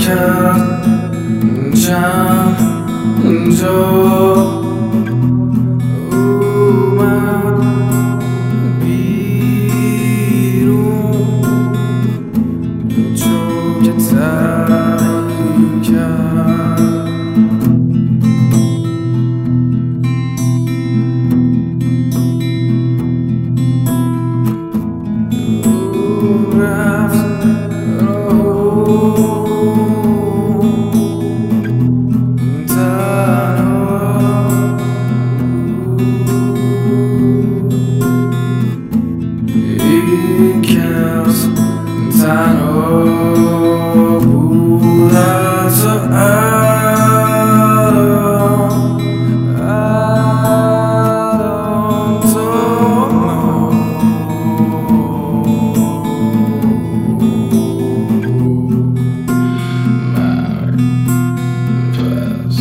کرد چند جا اومد بیرون چون که تعیین کرد تنها بود از الان تا مرگ پس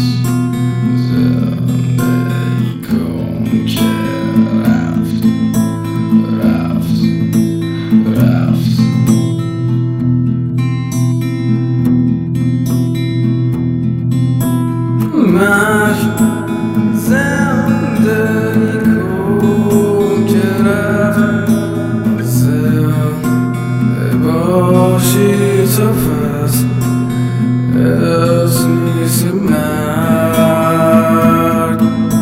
زندگی کن که رفت مرگ زندگی کن که رفت زنده باشی تو پس از نیست مرگ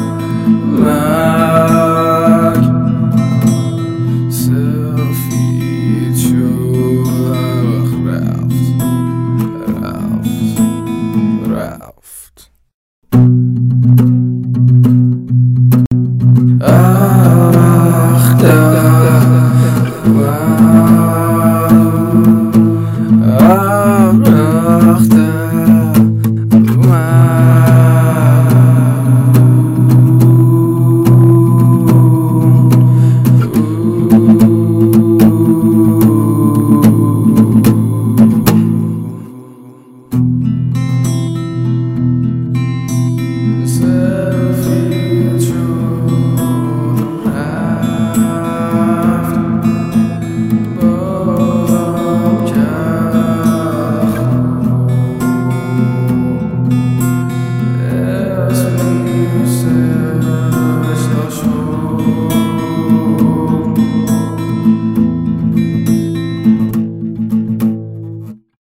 سفید شد رفت وقت